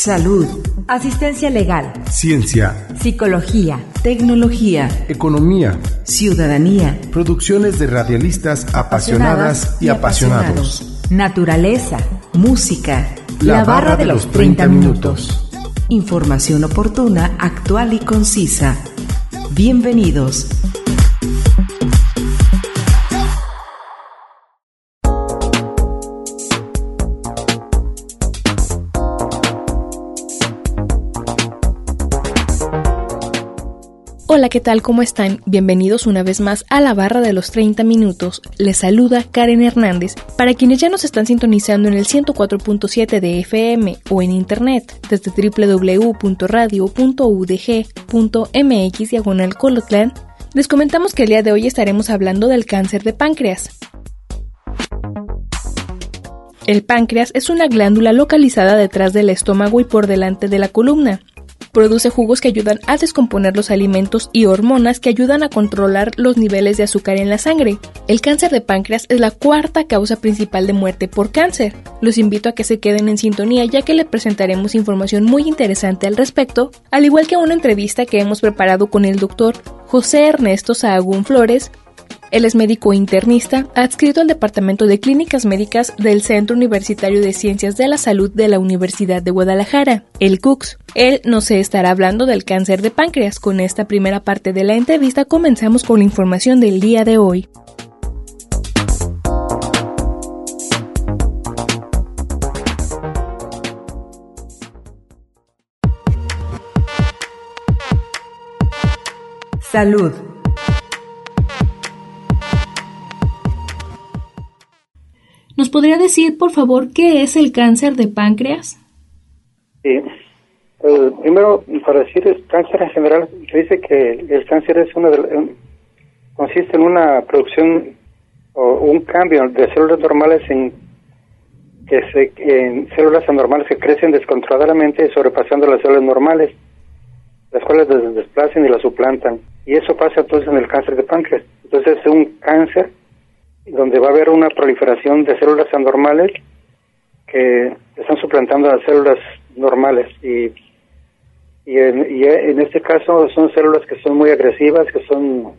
Salud, asistencia legal, ciencia, psicología, tecnología, economía, ciudadanía, producciones de radialistas apasionadas y apasionados, naturaleza, música, la barra de los 30 minutos. Información oportuna, actual y concisa. Bienvenidos. Hola, ¿qué tal? ¿Cómo están? Bienvenidos una vez más a la barra de los 30 minutos. Les saluda Karen Hernández. Para quienes ya nos están sintonizando en el 104.7 de FM o en internet desde www.radio.udg.mx/Colotlán, les comentamos que el día de hoy estaremos hablando del cáncer de páncreas. El páncreas es una glándula localizada detrás del estómago y por delante de la columna. Produce jugos que ayudan a descomponer los alimentos y hormonas que ayudan a controlar los niveles de azúcar en la sangre. El cáncer de páncreas es la cuarta causa principal de muerte por cáncer. Los invito a que se queden en sintonía, ya que les presentaremos información muy interesante al respecto, al igual que una entrevista que hemos preparado con el doctor José Ernesto Sahagún Flores. Él es médico internista, adscrito al Departamento de Clínicas Médicas del Centro Universitario de Ciencias de la Salud de la Universidad de Guadalajara, el CUCS. Él nos estará hablando del cáncer de páncreas. Con esta primera parte de la entrevista comenzamos con la información del día de hoy. Salud. ¿Nos podría decir, por favor, qué es el cáncer de páncreas? Sí. Primero, para decir el cáncer en general, se dice que el cáncer es consiste en una producción o un cambio de células normales en células anormales que crecen descontroladamente sobrepasando las células normales, las cuales las desplazan y las suplantan. Y eso pasa entonces en el cáncer de páncreas. Entonces es un cáncer donde va a haber una proliferación de células anormales que están suplantando a las células normales y en este caso son células que son muy agresivas, que son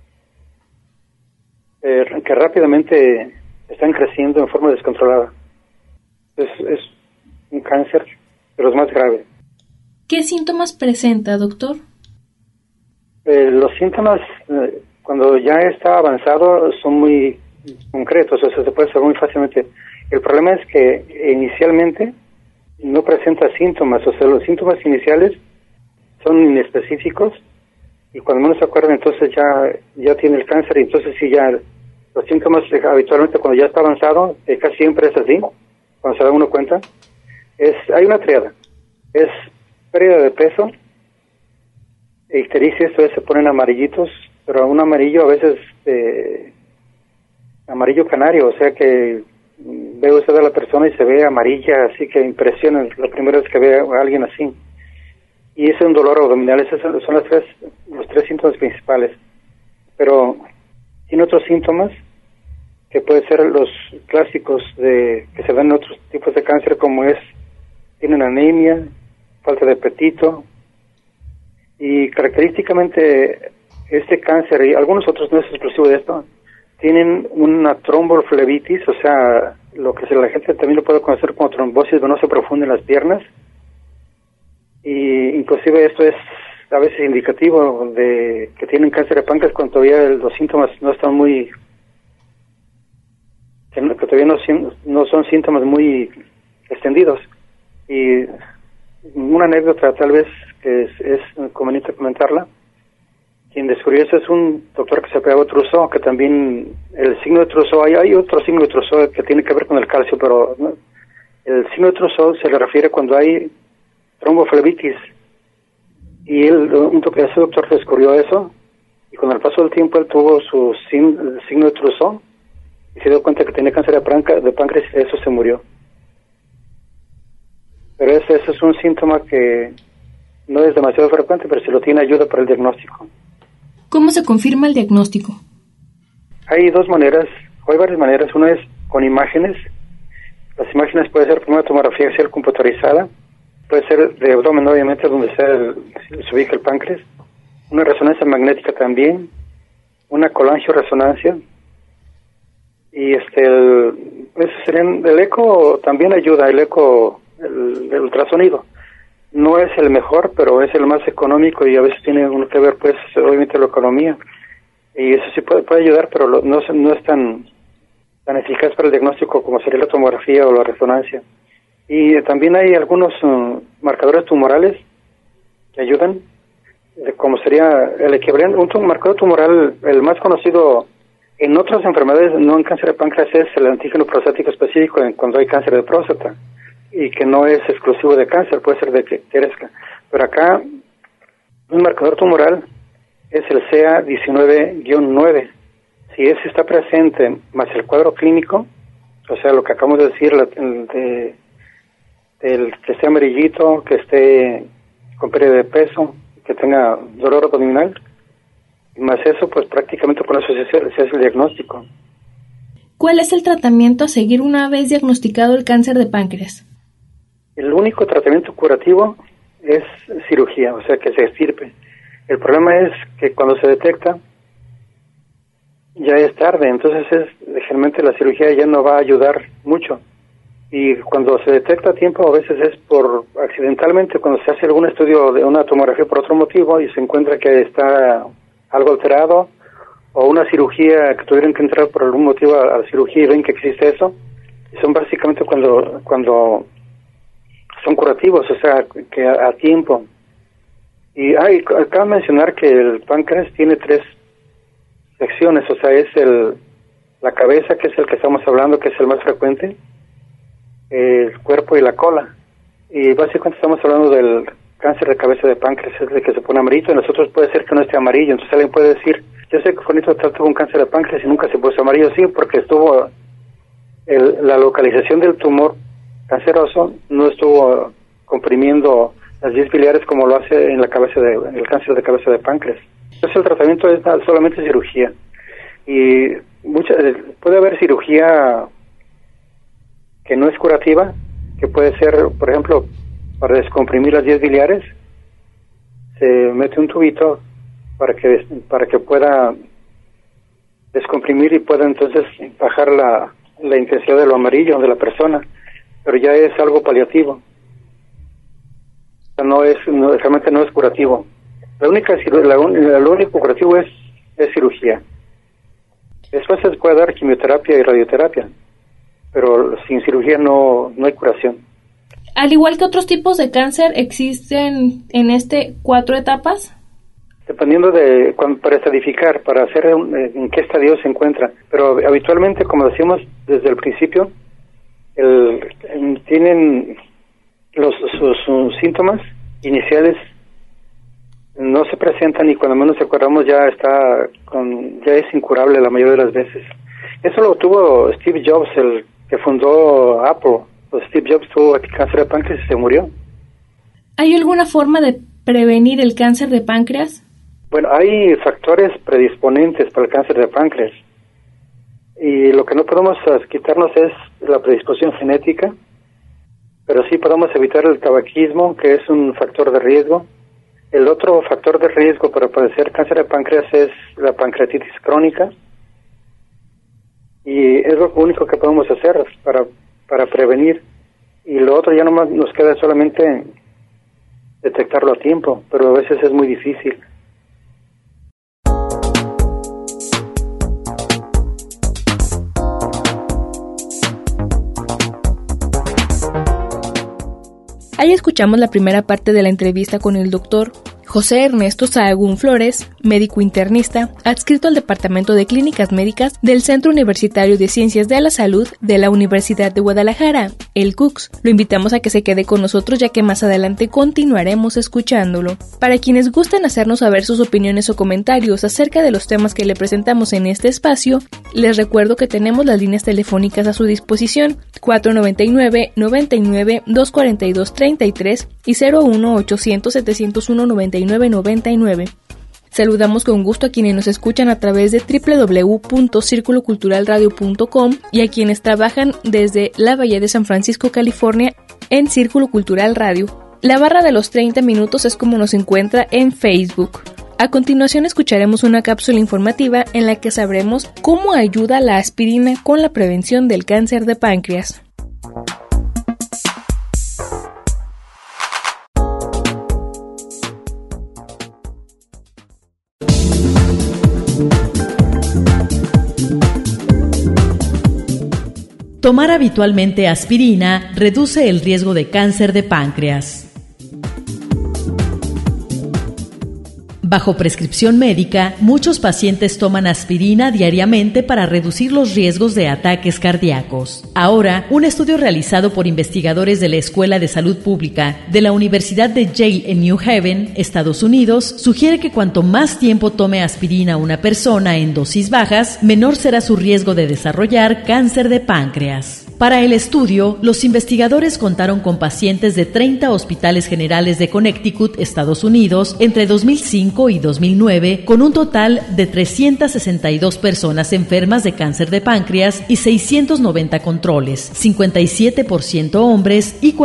que rápidamente están creciendo en forma descontrolada. Es un cáncer de los más graves. ¿Qué síntomas presenta, doctor? Los síntomas cuando ya está avanzado son muy concretos, o sea, se puede saber muy fácilmente. El problema es que inicialmente no presenta síntomas, o sea, los síntomas iniciales son inespecíficos y cuando menos se acuerdan entonces ya tiene el cáncer y entonces sí ya los síntomas habitualmente cuando ya está avanzado, casi siempre es así, cuando se da uno cuenta, hay una triada, es pérdida de peso, ictericia, esto se ponen amarillitos, pero un amarillo a veces amarillo canario, o sea que ve usted a la persona y se ve amarilla, así que impresiona la primera vez que ve a alguien así. Y es un dolor abdominal, esos son los tres síntomas principales. Pero tiene otros síntomas que pueden ser los clásicos que se dan en otros tipos de cáncer, como tienen anemia, falta de apetito, y característicamente este cáncer, y algunos otros no es exclusivo de esto, tienen una tromboflebitis, o sea, lo que la gente también lo puede conocer como trombosis venosa profunda en las piernas, y inclusive esto es a veces indicativo de que tienen cáncer de páncreas cuando todavía los síntomas no están que todavía no son síntomas muy extendidos. Y una anécdota tal vez que es conveniente comentarla. Quien descubrió eso es un doctor que se llama Trousseau, que también el signo de Trousseau, hay otro signo de Trousseau que tiene que ver con el calcio, pero ¿no? El signo de Trousseau se le refiere cuando hay tromboflebitis, y ese doctor descubrió eso, y con el paso del tiempo él tuvo el signo de Trousseau, y se dio cuenta que tenía cáncer de páncreas y de eso se murió. Pero ese es un síntoma que no es demasiado frecuente, pero si lo tiene ayuda para el diagnóstico. ¿Cómo se confirma el diagnóstico? Hay dos maneras, o hay varias maneras. Una es con imágenes. Las imágenes pueden ser por una tomografía axial computarizada, puede ser de abdomen, obviamente, donde se ubica el páncreas, una resonancia magnética también, una colangioresonancia, y eso serían, el eco también ayuda, el eco, el ultrasonido. No es el mejor, pero es el más económico y a veces tiene uno que ver, pues, obviamente la economía. Y eso sí puede ayudar, pero no es tan eficaz para el diagnóstico como sería la tomografía o la resonancia. Y también hay algunos marcadores tumorales que ayudan, como sería el equivalente, un marcador tumoral, el más conocido en otras enfermedades, no en cáncer de páncreas, es el antígeno prostático específico cuando hay cáncer de próstata, y que no es exclusivo de cáncer, puede ser de crezca. Pero acá, un marcador tumoral es el CA19-9. Si ese está presente, más el cuadro clínico, o sea, lo que acabamos de decir, el que esté amarillito, que esté con pérdida de peso, que tenga dolor abdominal, y más eso, pues prácticamente con eso se hace el diagnóstico. ¿Cuál es el tratamiento a seguir una vez diagnosticado el cáncer de páncreas? El único tratamiento curativo es cirugía, o sea, que se extirpe. El problema es que cuando se detecta, ya es tarde, entonces generalmente la cirugía ya no va a ayudar mucho. Y cuando se detecta a tiempo, a veces es por accidentalmente, cuando se hace algún estudio de una tomografía por otro motivo y se encuentra que está algo alterado, o una cirugía que tuvieron que entrar por algún motivo a la cirugía y ven que existe eso, y son básicamente cuando son curativos, o sea, que a tiempo. Y acabo de mencionar que el páncreas tiene 3 secciones, o sea, es la cabeza, que es el que estamos hablando, que es el más frecuente, el cuerpo y la cola. Y básicamente estamos hablando del cáncer de cabeza de páncreas, es el que se pone amarillo, y nosotros puede ser que no esté amarillo. Entonces alguien puede decir, yo sé que Juanito tuvo un cáncer de páncreas y nunca se puso amarillo. Sí, porque estuvo la localización del tumor canceroso, no estuvo comprimiendo las vías biliares como lo hace en el cáncer de cabeza de páncreas. Entonces el tratamiento es solamente cirugía. Y puede haber cirugía que no es curativa, que puede ser, por ejemplo, para descomprimir las vías biliares, se mete un tubito para que pueda descomprimir y pueda entonces bajar la intensidad de lo amarillo de la persona, pero ya es algo paliativo. Realmente no es curativo. Lo único curativo es cirugía. Después se puede dar quimioterapia y radioterapia, pero sin cirugía no hay curación. Al igual que otros tipos de cáncer, ¿existen en 4 etapas? Dependiendo para estadificar, para hacer en qué estadio se encuentra. Pero habitualmente, como decimos desde el principio, tienen sus síntomas iniciales, no se presentan y cuando menos acordamos ya es incurable la mayoría de las veces. Eso lo tuvo Steve Jobs, el que fundó Apple. Steve Jobs tuvo cáncer de páncreas y se murió. ¿Hay alguna forma de prevenir el cáncer de páncreas? Bueno, hay factores predisponentes para el cáncer de páncreas. Y lo que no podemos quitarnos es la predisposición genética, pero sí podemos evitar el tabaquismo, que es un factor de riesgo. El otro factor de riesgo para padecer cáncer de páncreas es la pancreatitis crónica. Y es lo único que podemos hacer para prevenir. Y lo otro ya nomás nos queda solamente detectarlo a tiempo, pero a veces es muy difícil. Ahí escuchamos la primera parte de la entrevista con el doctor José Ernesto Sahagún Flores, médico internista, adscrito al Departamento de Clínicas Médicas del Centro Universitario de Ciencias de la Salud de la Universidad de Guadalajara, el CUCS. Lo invitamos a que se quede con nosotros ya que más adelante continuaremos escuchándolo. Para quienes gusten hacernos saber sus opiniones o comentarios acerca de los temas que le presentamos en este espacio, les recuerdo que tenemos las líneas telefónicas a su disposición 499-99-242-33 y 01800-701-9999. Saludamos con gusto a quienes nos escuchan a través de www.circuloculturalradio.com y a quienes trabajan desde la Bahía de San Francisco, California, en Círculo Cultural Radio. La barra de los 30 minutos es como nos encuentra en Facebook. A continuación escucharemos una cápsula informativa en la que sabremos cómo ayuda la aspirina con la prevención del cáncer de páncreas. Tomar habitualmente aspirina reduce el riesgo de cáncer de páncreas. Bajo prescripción médica, muchos pacientes toman aspirina diariamente para reducir los riesgos de ataques cardíacos. Ahora, un estudio realizado por investigadores de la Escuela de Salud Pública de la Universidad de Yale en New Haven, Estados Unidos, sugiere que cuanto más tiempo tome aspirina una persona en dosis bajas, menor será su riesgo de desarrollar cáncer de páncreas. Para el estudio, los investigadores contaron con pacientes de 30 hospitales generales de Connecticut, Estados Unidos, entre 2005 y 2009, con un total de 362 personas enfermas de cáncer de páncreas y 690 controles, 57% hombres y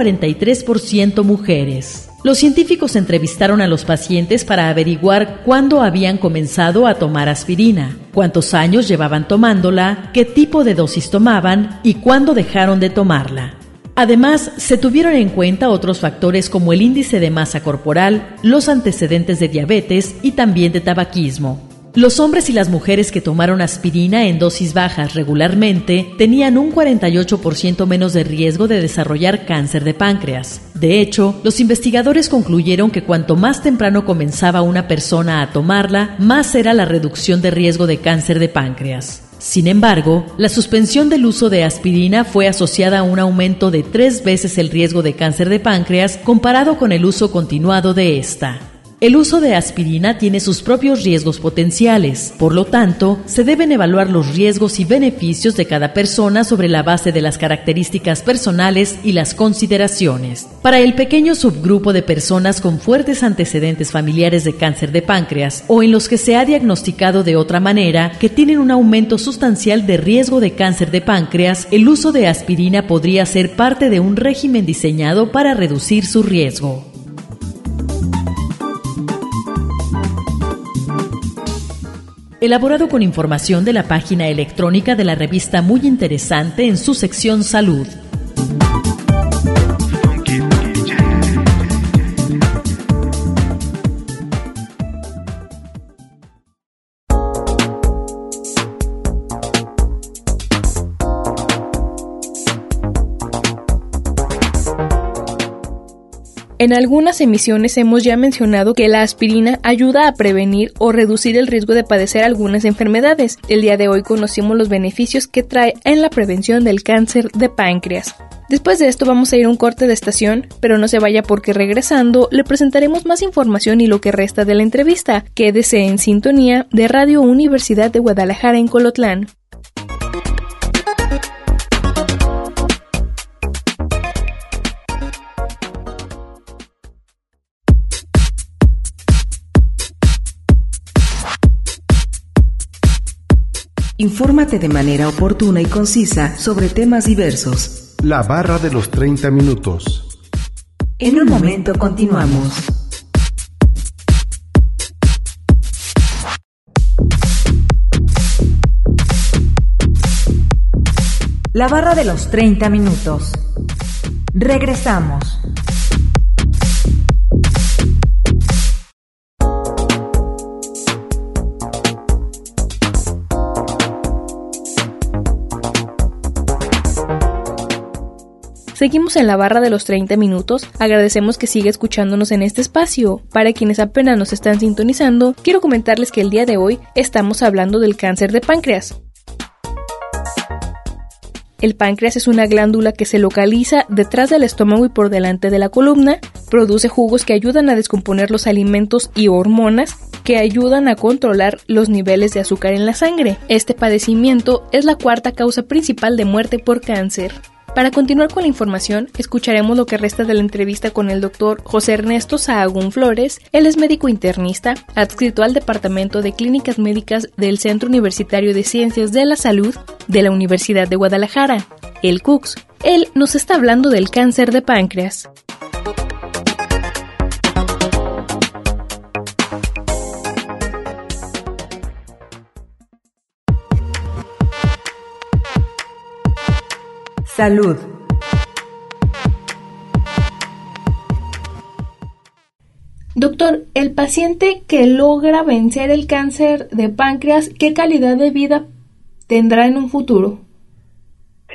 43% mujeres. Los científicos entrevistaron a los pacientes para averiguar cuándo habían comenzado a tomar aspirina, cuántos años llevaban tomándola, qué tipo de dosis tomaban y cuándo dejaron de tomarla. Además, se tuvieron en cuenta otros factores como el índice de masa corporal, los antecedentes de diabetes y también de tabaquismo. Los hombres y las mujeres que tomaron aspirina en dosis bajas regularmente tenían un 48% menos de riesgo de desarrollar cáncer de páncreas. De hecho, los investigadores concluyeron que cuanto más temprano comenzaba una persona a tomarla, más era la reducción de riesgo de cáncer de páncreas. Sin embargo, la suspensión del uso de aspirina fue asociada a un aumento de 3 veces el riesgo de cáncer de páncreas comparado con el uso continuado de esta. El uso de aspirina tiene sus propios riesgos potenciales, por lo tanto, se deben evaluar los riesgos y beneficios de cada persona sobre la base de las características personales y las consideraciones. Para el pequeño subgrupo de personas con fuertes antecedentes familiares de cáncer de páncreas o en los que se ha diagnosticado de otra manera que tienen un aumento sustancial de riesgo de cáncer de páncreas, el uso de aspirina podría ser parte de un régimen diseñado para reducir su riesgo. Elaborado con información de la página electrónica de la revista Muy Interesante en su sección Salud. En algunas emisiones hemos ya mencionado que la aspirina ayuda a prevenir o reducir el riesgo de padecer algunas enfermedades. El día de hoy conocimos los beneficios que trae en la prevención del cáncer de páncreas. Después de esto vamos a ir a un corte de estación, pero no se vaya porque regresando le presentaremos más información y lo que resta de la entrevista. Quédese en sintonía de Radio Universidad de Guadalajara en Colotlán. Infórmate de manera oportuna y concisa sobre temas diversos. La barra de los 30 minutos. En un momento continuamos. La barra de los 30 minutos. Regresamos. Seguimos en la barra de los 30 minutos. Agradecemos que siga escuchándonos en este espacio. Para quienes apenas nos están sintonizando, quiero comentarles que el día de hoy estamos hablando del cáncer de páncreas. El páncreas es una glándula que se localiza detrás del estómago y por delante de la columna. Produce jugos que ayudan a descomponer los alimentos y hormonas que ayudan a controlar los niveles de azúcar en la sangre. Este padecimiento es la cuarta causa principal de muerte por cáncer. Para continuar con la información, escucharemos lo que resta de la entrevista con el doctor José Ernesto Sahagún Flores. Él es médico internista, adscrito al Departamento de Clínicas Médicas del Centro Universitario de Ciencias de la Salud de la Universidad de Guadalajara, el CUCS. Él nos está hablando del cáncer de páncreas. Salud. Doctor, el paciente que logra vencer el cáncer de páncreas, ¿qué calidad de vida tendrá en un futuro? Si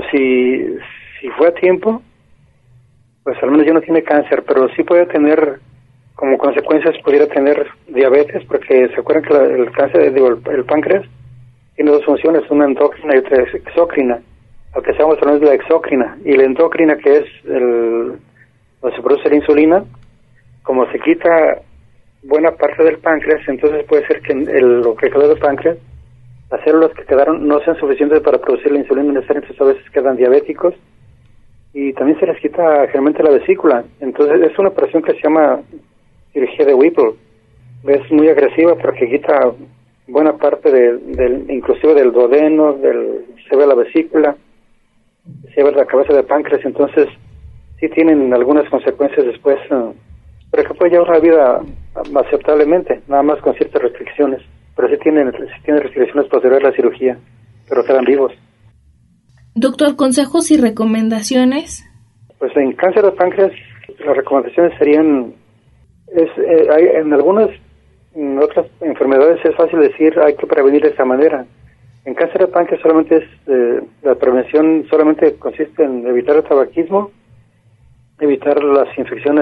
fue a tiempo, pues al menos ya no tiene cáncer, pero sí puede tener, como consecuencias, pudiera tener diabetes, porque se acuerdan que el cáncer, el páncreas, tiene dos funciones, una endocrina y otra exócrina. Lo que estamos hablando es la exócrina, y la endocrina, que es donde se produce la insulina, como se quita buena parte del páncreas, entonces puede ser que lo que quedó del páncreas, las células que quedaron no sean suficientes para producir la insulina necesaria, entonces a veces quedan diabéticos, y también se les quita generalmente la vesícula. Entonces es una operación que se llama cirugía de Whipple. Es muy agresiva porque quita buena parte inclusive del duodeno, se ve la vesícula, se ve la cabeza del páncreas, entonces sí tienen algunas consecuencias después, pero que puede llevar una vida aceptablemente, nada más con ciertas restricciones, pero sí tienen restricciones posteriores a la cirugía, pero quedan vivos. Doctor, ¿consejos y recomendaciones? Pues en cáncer de páncreas las recomendaciones serían, en otras enfermedades es fácil decir hay que prevenir de esta manera. En cáncer de páncreas solamente la prevención solamente consiste en evitar el tabaquismo, evitar las infecciones,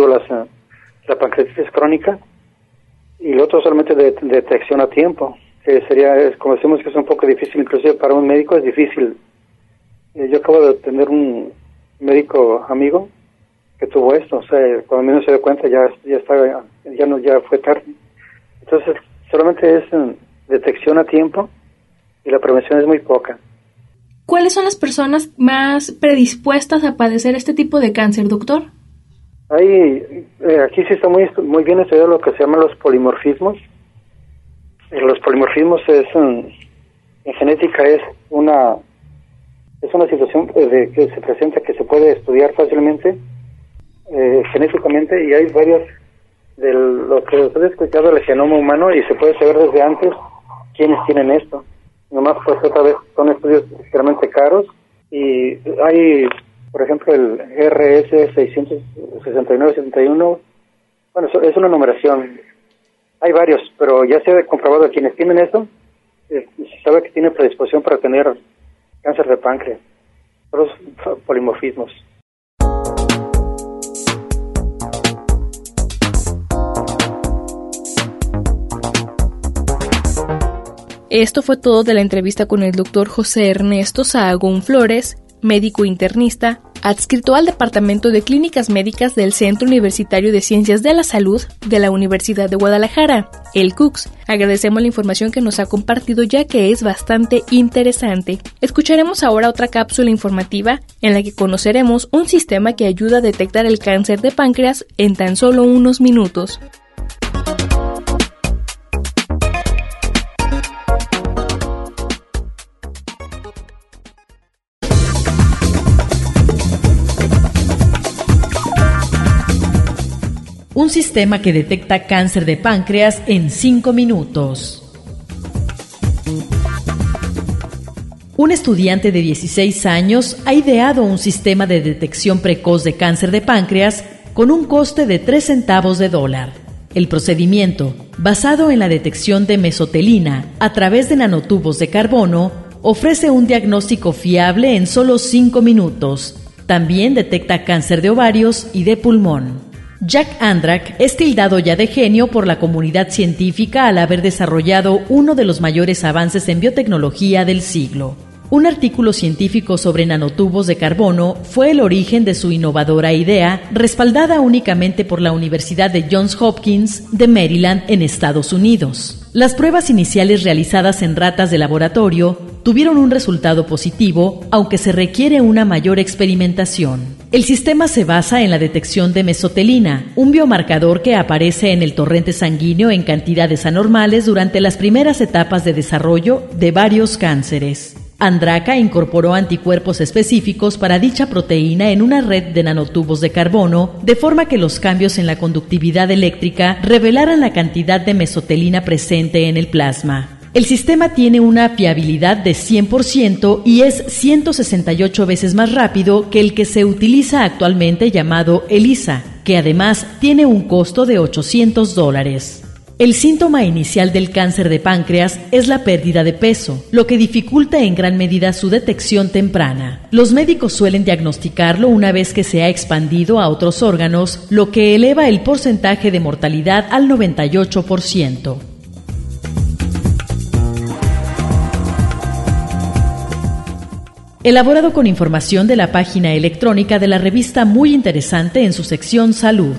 la pancreatitis crónica, y lo otro solamente de detección a tiempo, que como decimos que es un poco difícil, inclusive para un médico es difícil. Yo acabo de tener un médico amigo que tuvo esto, o sea, cuando menos se dio cuenta ya fue tarde. Entonces solamente es detección a tiempo y la prevención es muy poca. ¿Cuáles son las personas más predispuestas a padecer este tipo de cáncer, doctor? Aquí sí está muy bien estudiado lo que se llaman los polimorfismos. Los polimorfismos en genética es una situación que se presenta, que se puede estudiar fácilmente genéticamente, y hay varios de lo que se ha escuchado del genoma humano, y se puede saber desde antes quiénes tienen esto. Nomás pues otra vez son estudios realmente caros, y hay, por ejemplo, el RS 669-71, bueno, es una numeración. Hay varios, pero ya se ha comprobado a quienes tienen esto, se sabe que tienen predisposición para tener cáncer de páncreas, los polimorfismos. Esto fue todo de la entrevista con el doctor José Ernesto Sahagún Flores, médico internista, adscrito al Departamento de Clínicas Médicas del Centro Universitario de Ciencias de la Salud de la Universidad de Guadalajara, el CUCS. Agradecemos la información que nos ha compartido, ya que es bastante interesante. Escucharemos ahora otra cápsula informativa en la que conoceremos un sistema que ayuda a detectar el cáncer de páncreas en tan solo unos minutos. Un sistema que detecta cáncer de páncreas en 5 minutos. Un estudiante de 16 años ha ideado un sistema de detección precoz de cáncer de páncreas con un coste de 3 centavos de dólar. El procedimiento, basado en la detección de mesotelina a través de nanotubos de carbono, ofrece un diagnóstico fiable en solo 5 minutos. También detecta cáncer de ovarios y de pulmón. Jack Andrak es tildado ya de genio por la comunidad científica al haber desarrollado uno de los mayores avances en biotecnología del siglo. Un artículo científico sobre nanotubos de carbono fue el origen de su innovadora idea, respaldada únicamente por la Universidad de Johns Hopkins de Maryland en Estados Unidos. Las pruebas iniciales realizadas en ratas de laboratorio tuvieron un resultado positivo, aunque se requiere una mayor experimentación. El sistema se basa en la detección de mesotelina, un biomarcador que aparece en el torrente sanguíneo en cantidades anormales durante las primeras etapas de desarrollo de varios cánceres. Andraka incorporó anticuerpos específicos para dicha proteína en una red de nanotubos de carbono, de forma que los cambios en la conductividad eléctrica revelaran la cantidad de mesotelina presente en el plasma. El sistema tiene una fiabilidad de 100% y es 168 veces más rápido que el que se utiliza actualmente llamado ELISA, que además tiene un costo de $800. El síntoma inicial del cáncer de páncreas es la pérdida de peso, lo que dificulta en gran medida su detección temprana. Los médicos suelen diagnosticarlo una vez que se ha expandido a otros órganos, lo que eleva el porcentaje de mortalidad al 98%. Elaborado con información de la página electrónica de la revista Muy Interesante en su sección Salud.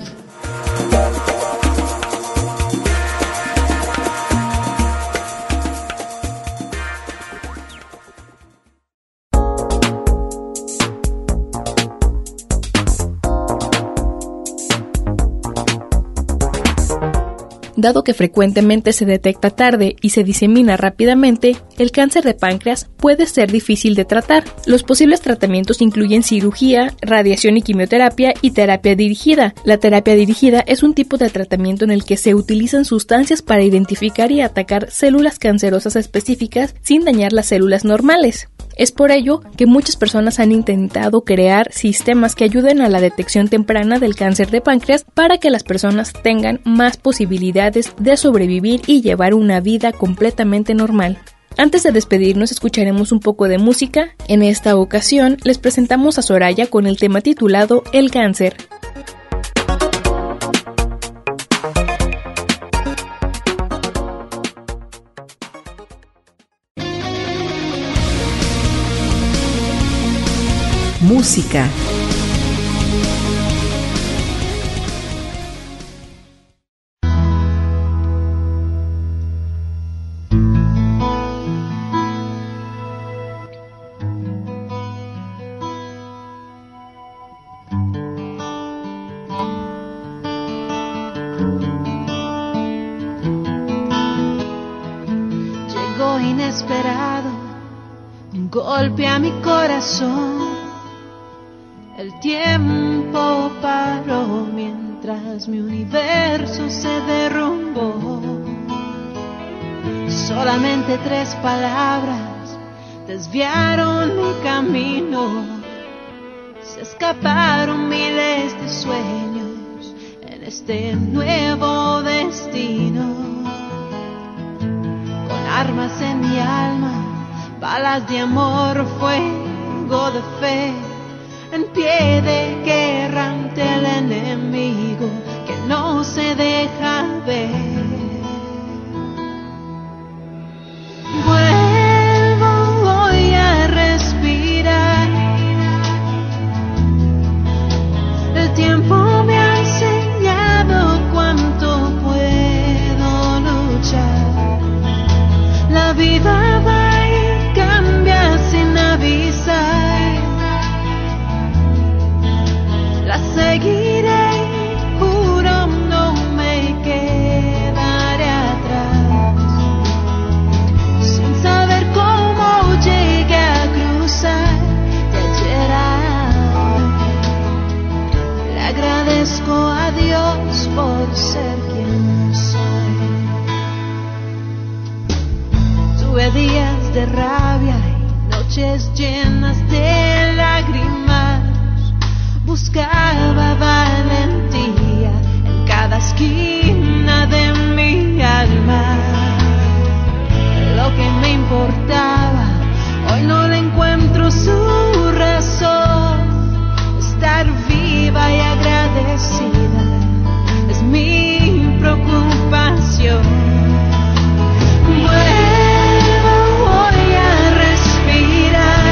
Dado que frecuentemente se detecta tarde y se disemina rápidamente, el cáncer de páncreas puede ser difícil de tratar. Los posibles tratamientos incluyen cirugía, radiación y quimioterapia y terapia dirigida. La terapia dirigida es un tipo de tratamiento en el que se utilizan sustancias para identificar y atacar células cancerosas específicas sin dañar las células normales. Es por ello que muchas personas han intentado crear sistemas que ayuden a la detección temprana del cáncer de páncreas para que las personas tengan más posibilidades de sobrevivir y llevar una vida completamente normal. Antes de despedirnos, escucharemos un poco de música. En esta ocasión, les presentamos a Soraya con el tema titulado El cáncer. Música. Llegó inesperado un golpe a mi corazón. El tiempo paró mientras mi universo se derrumbó. Solamente 3 palabras desviaron mi camino. Se escaparon miles de sueños en este nuevo destino. Con armas en mi alma, balas de amor, fuego de fe. En pie de guerra ante el enemigo que no se deja ver. Vuelvo hoy a respirar. El tiempo me ha enseñado cuánto puedo luchar. La vida va y cambia sin avisar. La seguiré, juro, no me quedaré atrás. Sin saber cómo llegué a cruzar de ayer a hoy. Le agradezco a Dios por ser quien soy. Tuve días de rabia y noches llenas de lágrimas. Buscaba valentía en cada esquina de mi alma. Lo que me importaba, hoy no le encuentro su razón. Estar viva y agradecida es mi preocupación. Vuelvo hoy a respirar.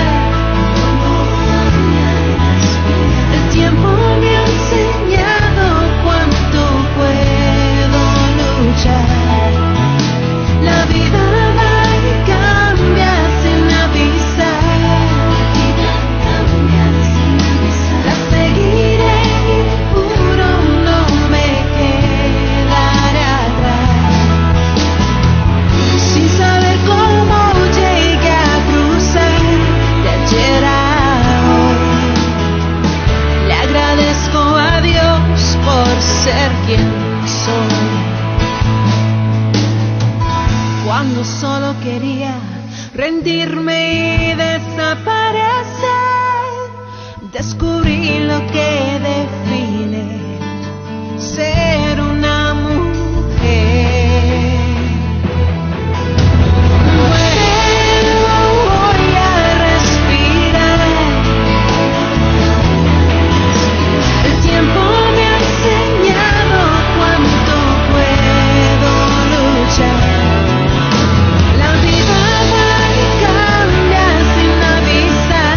El tiempo me ha enseñado cuánto puedo luchar. La vida va y cambia sin avisar. La seguiré y juro no me quedaré atrás. Sin saber cómo llegué a cruzar de ayer a hoy. Le agradezco a Dios por ser quien soy. cuando solo quería rendirme y desaparecer. Descubrí lo que define ser una mujer. Voy a respirar. El tiempo me ha enseñado cuánto puedo luchar. La vida va y cambia sin avisar.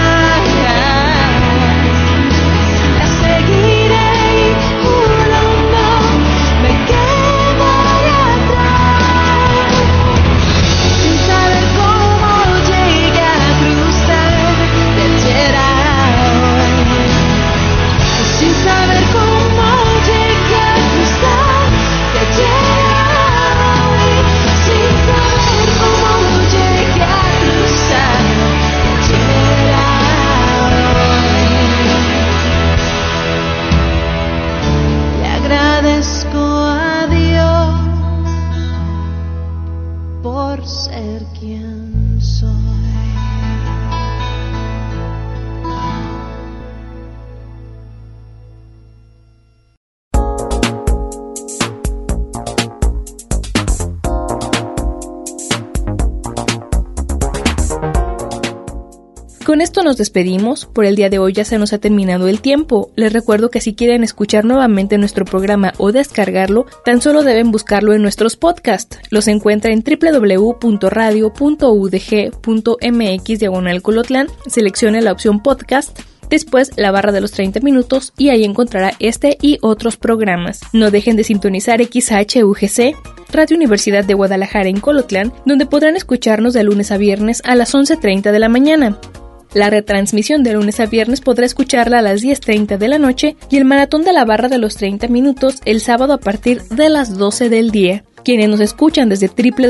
La seguiré y juro no me quedaré atrás. Sin saber cómo llegué a cruzar de ayer a hoy. Sin saber cómo llegué a cruzar de ayer a hoy. Sin saber cómo llegué a cruzar de ayer a hoy. Le agradezco a Dios por ser quien soy. Con esto nos despedimos. Por el día de hoy ya se nos ha terminado el tiempo. Les recuerdo que si quieren escuchar nuevamente nuestro programa o descargarlo, tan solo deben buscarlo en nuestros podcasts. Los encuentra en www.radio.udg.mx/Colotlán. Seleccione la opción podcast, después la barra de los 30 minutos y ahí encontrará este y otros programas. No dejen de sintonizar XHUGC, Radio Universidad de Guadalajara en Colotlán, donde podrán escucharnos de lunes a viernes a las 11:30 de la mañana. La retransmisión de lunes a viernes podrá escucharla a las 10:30 de la noche y el maratón de la barra de los 30 minutos el sábado a partir de las 12 del día. Quienes nos escuchan desde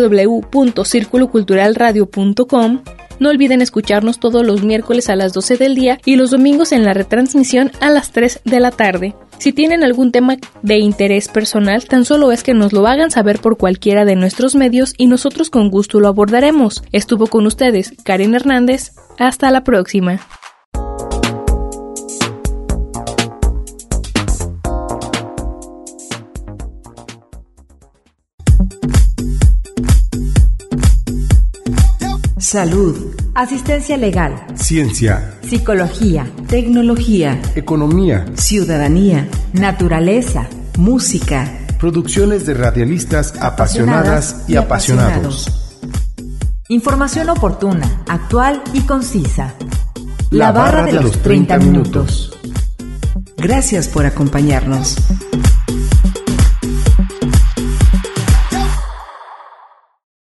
www.circuloculturalradio.com, no olviden escucharnos todos los miércoles a las 12 del día y los domingos en la retransmisión a las 3 de la tarde. Si tienen algún tema de interés personal, tan solo es que nos lo hagan saber por cualquiera de nuestros medios y nosotros con gusto lo abordaremos. Estuvo con ustedes Karen Hernández. Hasta la próxima. Salud, asistencia legal, Ciencia, psicología, Tecnología, economía, ciudadanía, naturaleza, música, producciones de radialistas apasionadas y apasionados. información oportuna, actual y concisa. La barra de los 30 minutos. Gracias por acompañarnos.